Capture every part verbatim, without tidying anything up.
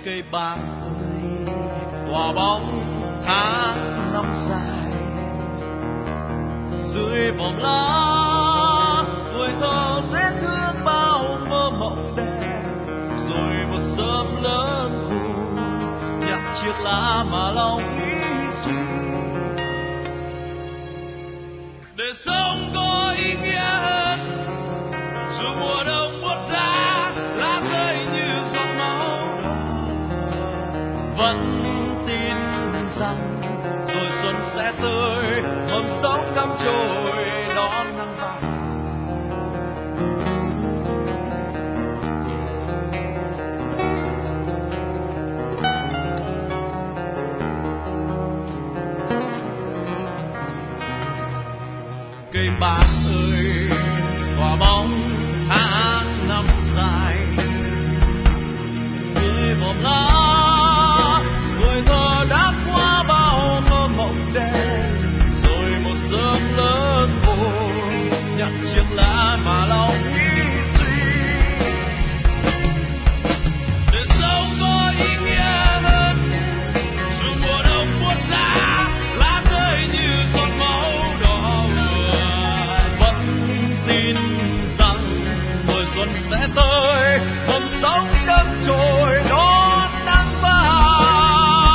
cây bạc ơi, tỏa bóng tháng năm dài dưới vòng lá, tuổi thơ sẽ thương bao mơ mộng đẹp, rồi một sớm lớn khôn nhặt chiếc lá mà lòng nghĩ suy để sống có ý nghĩa hơn. Dù mùa đông buốt giá, lá rơi như giọt máu, vẫn tin rằng rồi xuân sẽ tới, mầm sống cắm trồi đón nắng vàng. Cây bạc ơi, tỏa bóng tháng năm dài dưới vòng lá, tuổi thơ đã qua bao mơ mộng đẹp, rồi một sớm lớn khôn nhặt chiếc lá mà lòng nghĩ suy để sống có ý nghĩa hơn. Dù mùa đông buốt giá, lá rơi như giọt máu đỏ ừa, vẫn tin rằng rồi xuân sẽ tới, mầm sống đâm chồi đón nắng vàng.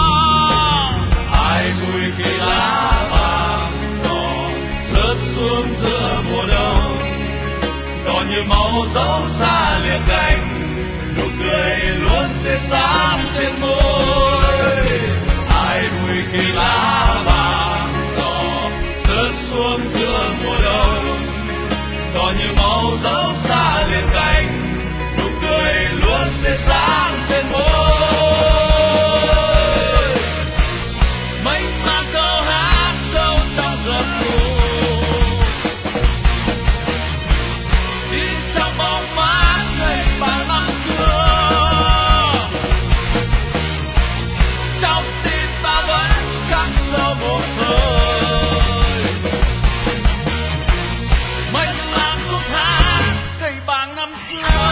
Ai vui khi lá vàng đỏ rớt xuống giữa mùa đông, đỏ như máu dấu xa liền cánh, nụ cười luôn tươi sáng trên môi. Ai vui khi lá vàng đỏ rớt xuống giữa mùa đông, đỏ như máu dấu xa liền cánh, nụ cười luôn tươi sáng trên môi. Mênh mang câu hát sâu trong giấc ngủ, đi trong bóng mát ngày bao năm xưa, trong tim ta vẫn khắc sâu một thời. Mênh mang khúc hát cây bàng năm xưa.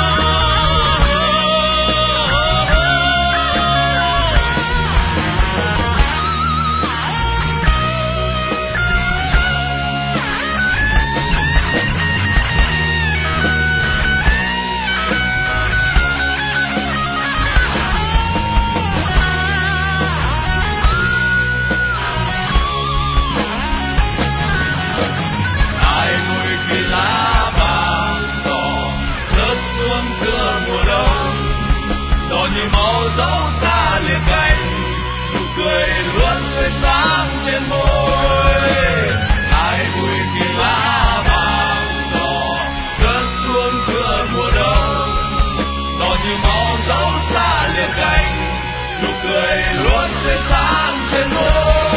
Ai vui khi lá vàng đỏ rớt xuống giữa mùa đông, đỏ như máu dấu xa liền cánh, nụ cười luôn tươi sáng trên môi. Ai vui khi lá vàng đỏ rớt xuống giữa mùa đông, đỏ như máu dấu xa liền cánh, nụ cười luôn tươi sáng trên môi.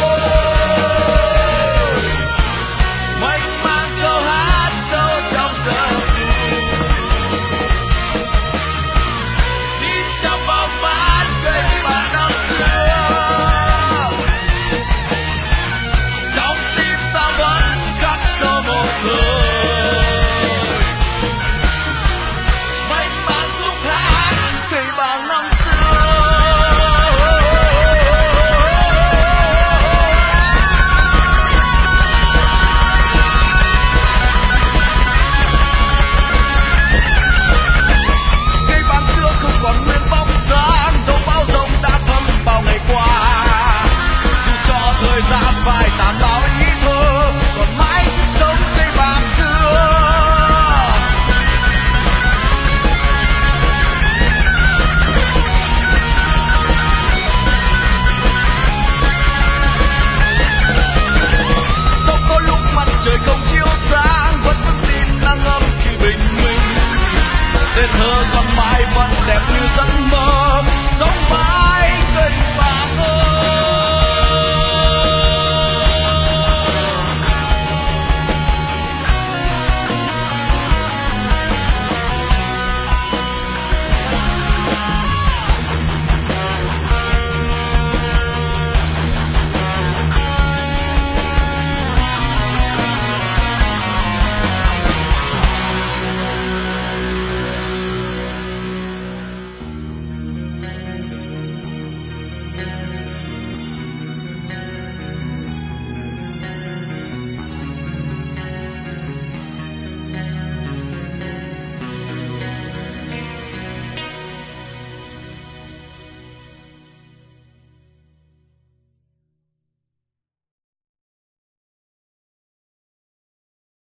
Mênh mang câu hát sâu trong giấc ngủ, đi trong bóng mát cây bàng năm xưa, trong tim ta vẫn khắc sâu một lời. Mênh mang khúc hát cây bàng năm xưa. Cây bàng xưa không còn nguyên bóng dáng, dấu bão rông đã thấm bao ngày qua. Dù cho thời gian phai tàn bao ý thơ, còn mãi sống cây bàng xưa. Dẫu có lúc mặt trời không chiếu sáng, vẫn vững tin nắng ấm khi bình minh. Tên thơ còn mãi vẫn đẹp như giấc mơ, sống mãi